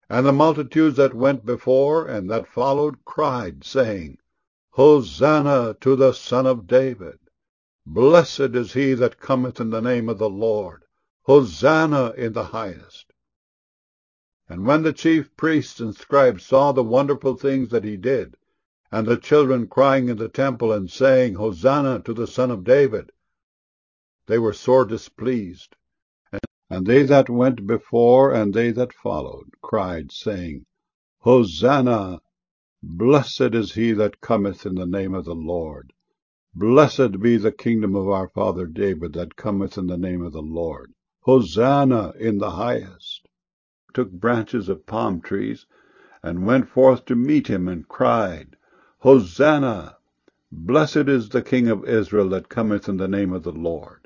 And the multitudes that went before and that followed cried, saying, Hosanna to the Son of David. Blessed is he that cometh in the name of the Lord. Hosanna in the highest. And when the chief priests and scribes saw the wonderful things that he did, and the children crying in the temple and saying, Hosanna to the Son of David, they were sore displeased. And they that went before and they that followed cried, saying, Hosanna! Blessed is he that cometh in the name of the Lord. Blessed be the kingdom of our father David that cometh in the name of the Lord. Hosanna in the highest. Took branches of palm trees and went forth to meet him and cried, Hosanna! Blessed is the King of Israel that cometh in the name of the Lord.